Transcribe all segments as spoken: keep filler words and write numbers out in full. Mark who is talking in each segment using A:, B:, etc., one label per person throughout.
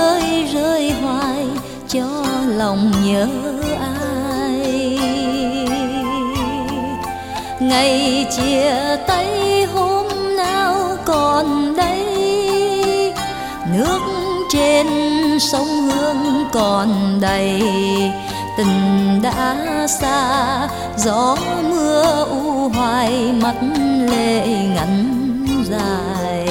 A: rơi rơi hoài cho lòng nhớ ai. Ngày chia tay hôm nào còn đây, nước trên sông Hương còn đầy. Tình đã xa gió mưa u hoài, mắt lệ ngắn dài.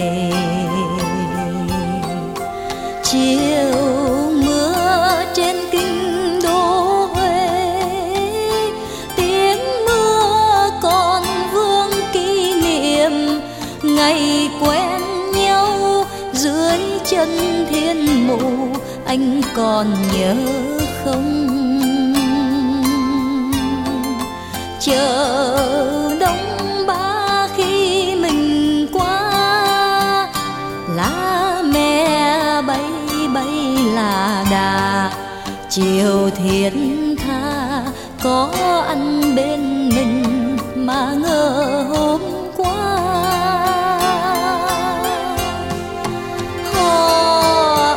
A: Chiều mưa trên kinh đô Huế, tiếng mưa còn vương kỷ niệm ngày quen nhau dưới chân thiên mụ. Anh còn nhớ không? Chợ Đông Ba khi mình qua, lá me bay bay là đà. Chiều thiết tha có anh bên mình mà ngờ hôm qua. Họ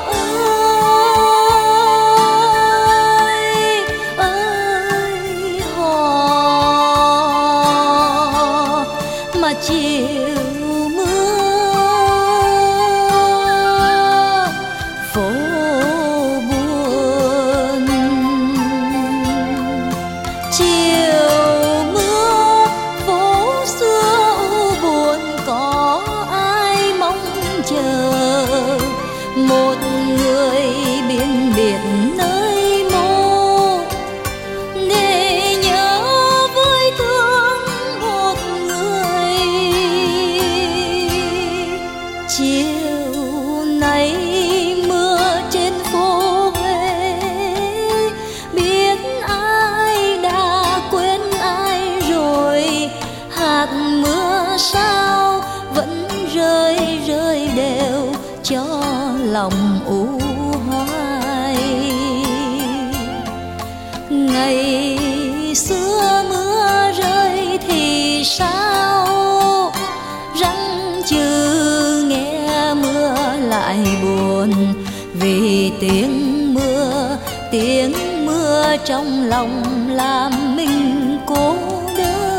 A: ơi ơi họ, mà chiều mưa phố buồn. Chiều mưa phố xưa u buồn, có ai mong chờ một người biên biệt nơi mô để nhớ với thương một người. Chiều nay mưa trên phố Huế, biết ai đã quên ai rồi. Hạt mưa sao vẫn rơi rơi đều cho lòng u hoài. Ngày xưa mưa rơi thì sao, răng chừ nghe mưa lại buồn. Vì tiếng mưa, tiếng mưa trong lòng làm mình cô đơn.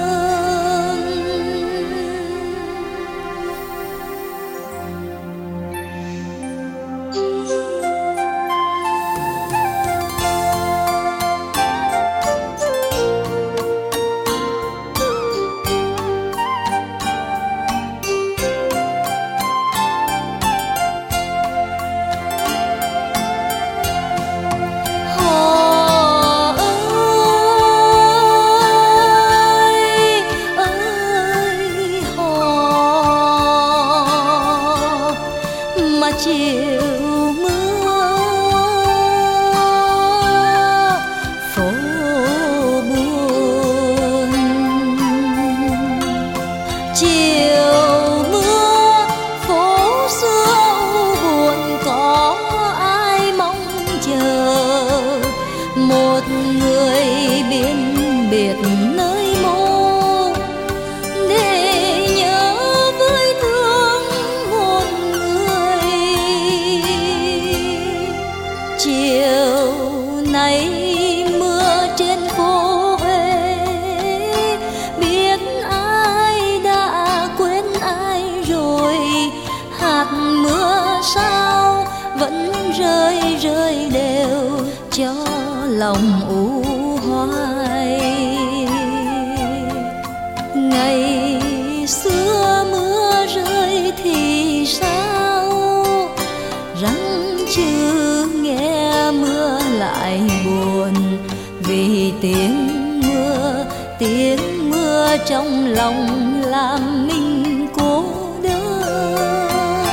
A: Chiều mưa phố buồn. Chiều mưa phố xưa u buồn, có ai mong chờ một người biên biệt nơi mô để nhớ với thương một người. Chiều nay mưa trên phố Huế, biết ai đã quên ai rồi. Hạt mưa sao vẫn rơi rơi đều cho lòng u hoài. Ngày xưa mưa rơi thì sao, răng chừ nghe mưa lại buồn. Vì tiếng mưa, tiếng mưa trong lòng làm mình cô đơn.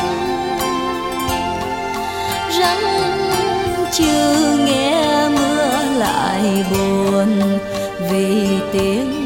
A: Răng chừ nghe mưa lại buồn. Vì tiếng